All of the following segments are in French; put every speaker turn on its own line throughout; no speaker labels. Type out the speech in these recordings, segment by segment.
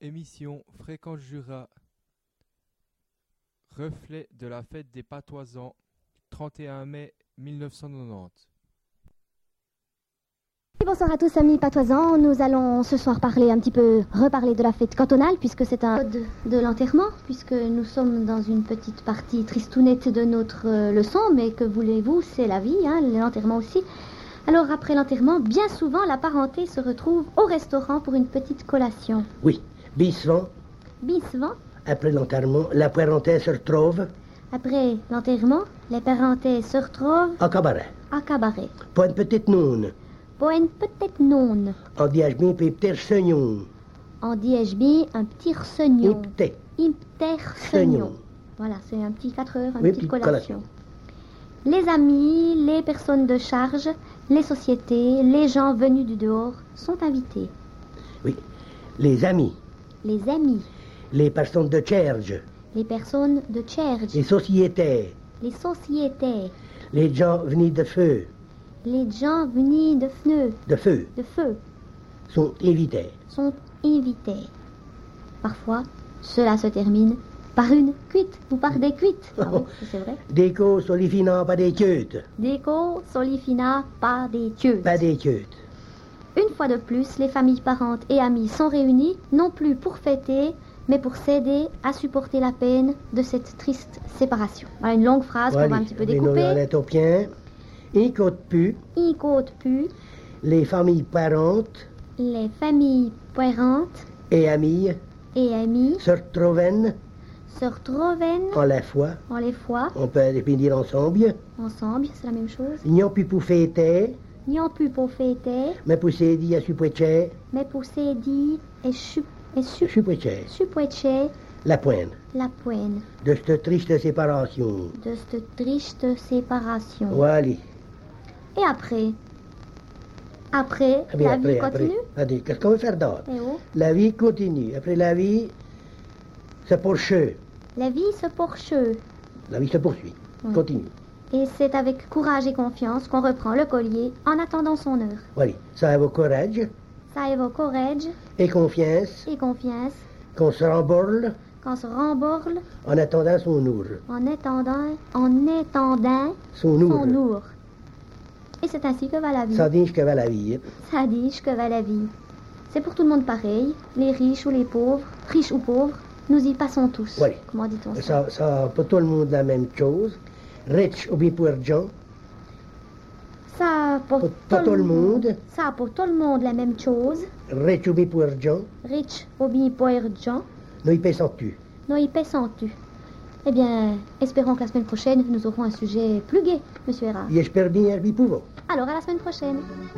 Émission Fréquence Jura, reflet de la fête des Patoisans, 31 mai 1990.
Bonsoir à tous amis patoisans, nous allons ce soir reparler de la fête cantonale puisque c'est un code de l'enterrement, puisque nous sommes dans une petite partie tristounette de notre leçon, mais que voulez-vous, c'est la vie, l'enterrement aussi. Alors après l'enterrement, bien souvent la parenté se retrouve au restaurant pour une petite collation.
Oui, bien souvent,
Après
l'enterrement, la parenté se retrouve
Après l'enterrement, les parentés se retrouvent
à cabaret.
Pour
une petite noune.
une petite noune.
En DHB, puis petit segnon.
En DHB, un petit ressegnon.
Segnon.
Voilà, c'est un petit 4 heures,
Oui,
petite
petite
collation. Les amis, les personnes de charge, les sociétés, les gens venus du dehors sont invités.
Oui, les amis,
Les amis,
les personnes de charge,
les personnes de charge,
les sociétés,
les sociétés,
les gens venus de feu,
les gens venus de feu
sont invités.
sont invités. Parfois, cela se termine par une cuite ou par des cuites. Ah oui, c'est vrai.
Déco solifina pas des queutes.
Déco solifina par des queues.
Pas des queutes.
Une fois de plus, les familles parentes et amis sont réunies, non plus pour fêter, mais pour s'aider à supporter la peine de cette triste séparation. Voilà une longue phrase qu'on va un petit peu découper.
Et côte pu,
Y côte pu,
les familles parentes
les familles parentes
et amies
et amis
se retrouvent
se retrouvent
en la fois.
en les fois,
On peut définir ensemble.
c'est la même chose.
Ils n'ont plus pour fêter,
N'y ont plus pour fêter,
mais pour s'aider à supporter,
mais pour s'aider et
supporter
supporter
la pointe
la poigne
de cette triste séparation.
de cette triste séparation.
Voilà.
Et après, la vie continue.
Allez, qu'est-ce qu'on va faire d'autre?
Eh oh,
La vie continue. Après la vie se poursuit.
la vie se poursuit.
La vie se poursuit.
Mm.
Continue.
Et c'est avec courage et confiance qu'on reprend le collier en attendant son heure.
Voilà. Ça vaut courage
Ça évoque courage
et confiance
et confiance
qu'on se remborle
qu'on se remborle
en attendant son nour.
en attendant
Son
son
nour.
our. Et c'est ainsi que va la vie.
Ça dit que va la vie.
Ça dit que va la vie. C'est pour tout le monde pareil, les riches ou les pauvres, riches ou pauvres, nous y passons tous.
Oui.
Comment dit-on ça?
Ça pour tout le monde la même chose. Riche ou bien pauvre gens.
Ça pour
tout le monde.
Ça pour tout le monde la même chose.
Riche ou bien pauvre gens.
Riches ou bien pauvres gens,
Nous y payons-tu.
nous y passons-tu. Eh bien, espérons que la semaine prochaine, nous aurons un sujet plus gai, Monsieur Hérard.
J'espère bien y pouvons.
Alors, à la semaine prochaine.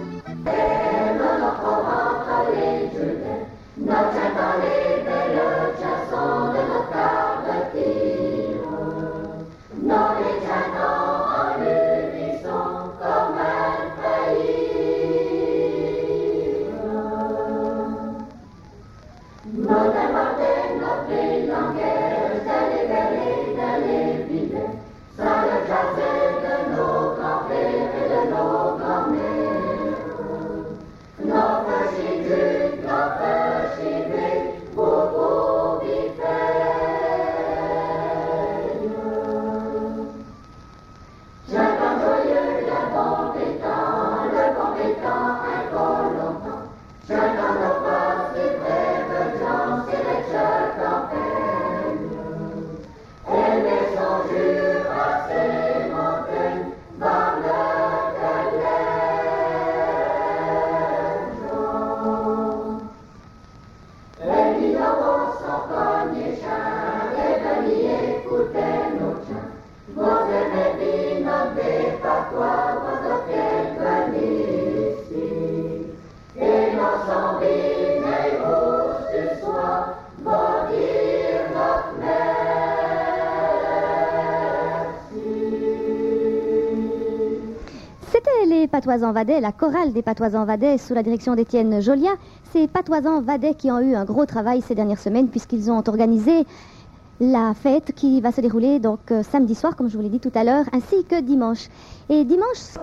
Les Patoisans Vadais, la chorale des Patoisans Vadais sous la direction d'Étienne Jolia. Ces Patoisans Vadais qui ont eu un gros travail ces dernières semaines puisqu'ils ont organisé la fête qui va se dérouler donc samedi soir, comme je vous l'ai dit tout à l'heure, ainsi que dimanche. Et dimanche...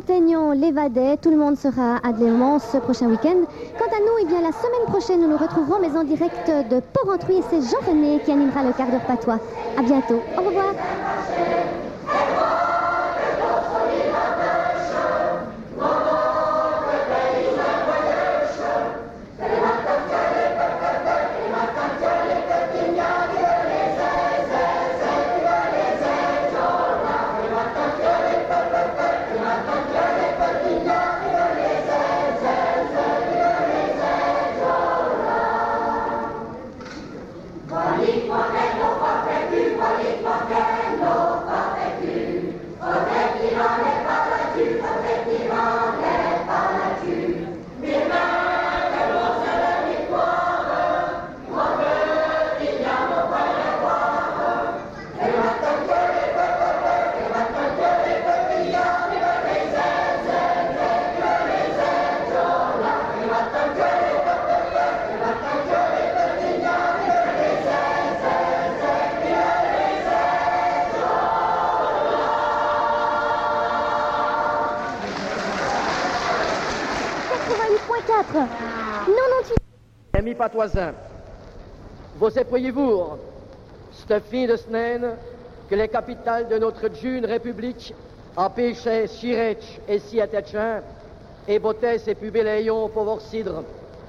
atteignons les Vadais, tout le monde sera à Dlémont ce prochain week-end. Quant à nous, eh bien, la semaine prochaine, nous nous retrouverons, mais en direct de Port-Rentruy, et c'est Jean-René qui animera le quart d'heure patois. À bientôt. Au revoir.
Amis patoisins, vous éprouillez-vous cette fin de semaine que les capitales de notre jeune république empêchaient Chirech et Siatetchin et bottaient ses pubéléons pour voir cidre.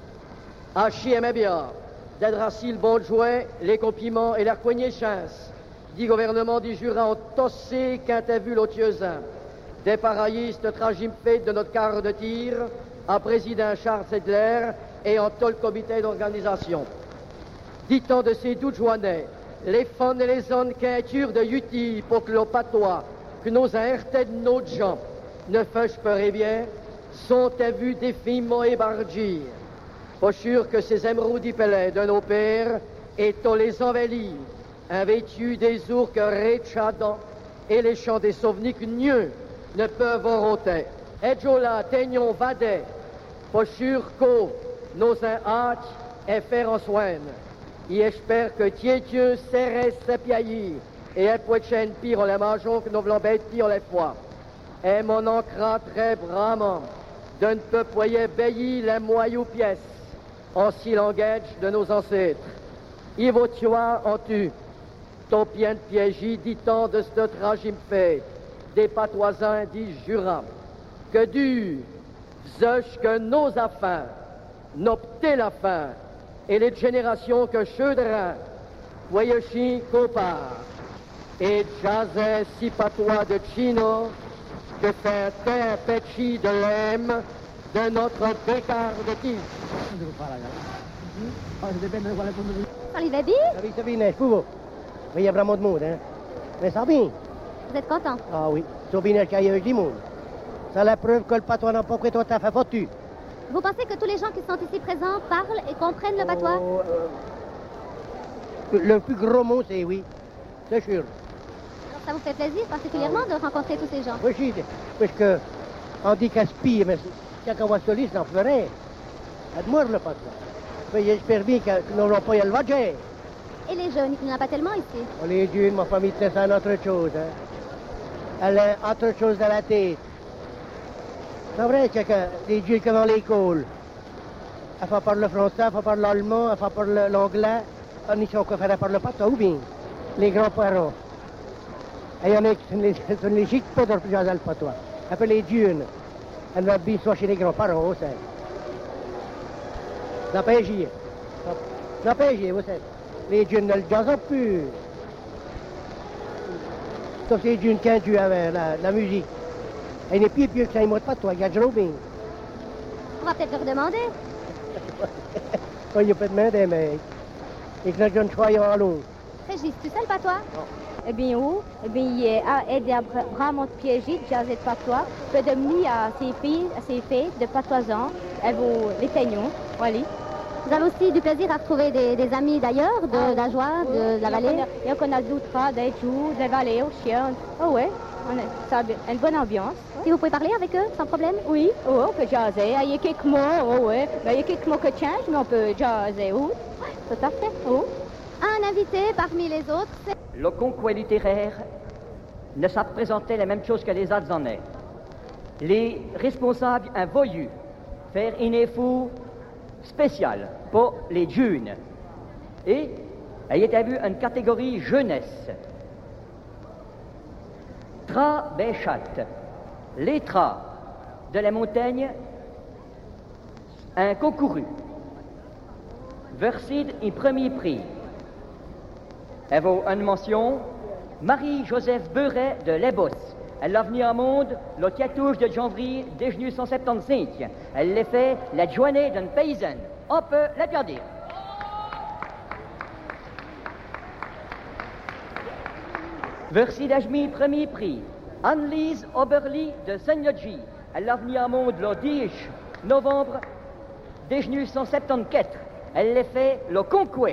Hachi aimait bien d'être assis le bon jouet, les compliments et la coignée chance. Dit gouvernement du Jura ont tossé quand t'as vu l'autieusin. Dépareillistes tragime fait de notre quart de tir, à président Charles Sedler et en tout le comité d'organisation. Dit-on de ces doutes joannais, les fonds et les zones quinture de Yuti pour que l'on patois, que nos aertes de nos gens ne fassent peur et bien, sont à vue définitivement ébargir. Pas sûr que ces émeraudes pelets de nos pères et tous les envahis, invêtus des ours que réchadant et les chants des souvenirs que mieux ne peuvent ôter. Et Jola, Teignon, Vadet, pas sûr qu'au nos hâte et faire en soin. Il espère que Dieu serrait ses piaillis et un prochaine pire en les mangeons que nous voulons bêtir les fois. Et mon encre très bravement de ne peut poyer baillir les moyaux pièces en si langage de nos ancêtres. Il vaut tuer en tu, ton bien de piégi dit-on de ce tragime fait, des patoisins dit Jura, que du, zèche que nos affaires, n'opter la fin, et les générations que Chedrin, voyez-chi compare, et jazait si patois de Chino, que fait un péchi de l'âme de notre bécard de tir.
Salut, baby.
Salut, Sabine, vous. Il y a vraiment de monde, hein. Mais ça vient.
Vous êtes content?
Ah oui, Sabine, qu'il y a eu du monde. C'est la preuve que le patois n'a pas pris tout à fait foutu.
Vous pensez que tous les gens qui sont ici présents parlent et comprennent le patois?
Le plus gros mot, c'est oui. C'est sûr.
Alors ça vous fait plaisir particulièrement de rencontrer tous ces gens?
Oui, parce que on dit qu'Aspire, mais quand on voit ce liste, on ferait. Aide-moi le patois. Mais j'espère bien que nous n'aurons pas le vajet.
Et les jeunes, il n'y en a pas tellement ici.
Les jeunes, ma famille, c'est ça, autre chose. Hein. Elle a autre chose dans la tête. C'est vrai que les jeunes qui vont à l'école, elle faut parler le français, elle faut parler l'allemand, elle faut parler l'anglais, ils sont quoi faire par le patois ou bien les grands-parents. Et il y en a qui ne les chic pas dans le patois. Après les jeunes, elles vont bien soit chez les grands-parents aussi. La PJ, vous savez. Les jeunes ne le jasent plus. Sauf ces jeunes qui ont dû avec la musique. Il n'est plus vieux que ça, il ne pas toi, il y a Robin.
On va peut-être leur demander.
Il n'y a pas de main des mecs. Et que les jeunes soient en long.
Régis, tu sais le patois?
Eh bien, où? Eh bien, il est aidé à vraiment de piéger, de jaser de patois. Peut de mis à ses filles de patoisans, elles vont les teignons, voilà.
Vous avez aussi du plaisir à retrouver des amis d'ailleurs, de la joie, de la vallée?
Il y en a d'autres, des joues, des vallées, aux chiens. Oh ouais, ça a une bonne ambiance.
Si vous pouvez parler avec eux, sans problème?
Oui, oh, on peut jaser. Il y a quelques mots, oh ouais. Il y a quelques mots que changent, mais on peut jaser, oh. Tout à fait, oh.
Un invité parmi les autres, c'est...
Le concours littéraire ne s'est présenté la même chose que les autres années.
les responsables un voyou faire une info spéciale pour les jeunes. Et il y a vu une catégorie jeunesse. Tra Béchat, les tras de la montagne, un concouru. Versid un premier prix. Elle vaut une mention. Marie-Joseph Beuret de Lesbos. Elle a venu au monde le 14 de janvier 1975. Elle l'a fait la journée d'une paysanne. On peut l'applaudir. Versi d'Ajmi, premier prix. Anne-Lise Oberli de Senyoji. Elle a venu au monde le 10 novembre 1974. Elle l'a fait le concours.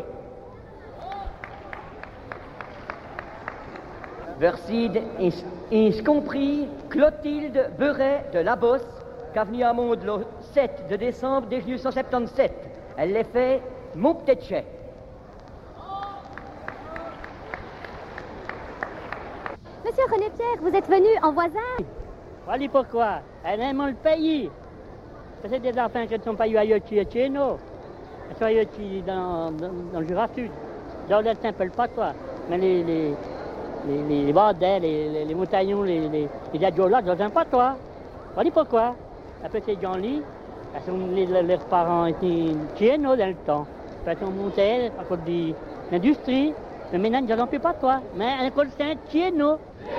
Verside est compris Clotilde Beuret de Labos, qui est venue au monde le 7 de décembre 1977. Elle l'a fait Mouktetche.
Monsieur René Pierre, vous êtes venu en voisin?
Voilà pourquoi. Elle aime le pays. C'est des enfants qui ne sont pas eu à chez nous. Ils sont ailleurs dans le Jura Sud. Dans le temple, pas toi. Mais les bordels, les montagnons, les adjolas, ils n'ont pas toi. Voilà pourquoi. Après, ces gens-là, leurs parents étaient chez nous dans le temps. Ils sont montés à cause de l'industrie. Mais maintenant, ils n'ont plus pas toi. Mais à l'école, c'est chez nous.